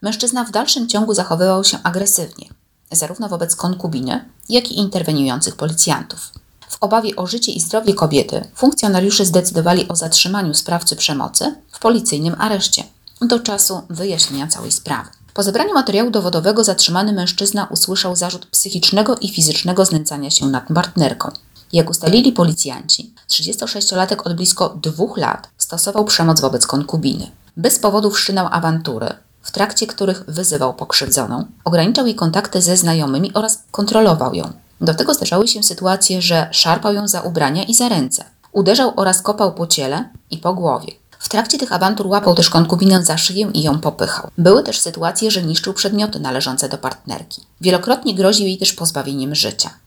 Mężczyzna w dalszym ciągu zachowywał się agresywnie, zarówno wobec konkubiny, jak i interweniujących policjantów. W obawie o życie i zdrowie kobiety funkcjonariusze zdecydowali o zatrzymaniu sprawcy przemocy w policyjnym areszcie do czasu wyjaśnienia całej sprawy. Po zebraniu materiału dowodowego zatrzymany mężczyzna usłyszał zarzut psychicznego i fizycznego znęcania się nad partnerką. Jak ustalili policjanci, 36-latek od blisko 2 lat stosował przemoc wobec konkubiny. Bez powodu wszczynał awantury, w trakcie których wyzywał pokrzywdzoną, ograniczał jej kontakty ze znajomymi oraz kontrolował ją. Do tego zdarzały się sytuacje, że szarpał ją za ubrania i za ręce, uderzał oraz kopał po ciele i po głowie. W trakcie tych awantur łapał też konkubinę za szyję i ją popychał. Były też sytuacje, że niszczył przedmioty należące do partnerki. Wielokrotnie groził jej też pozbawieniem życia.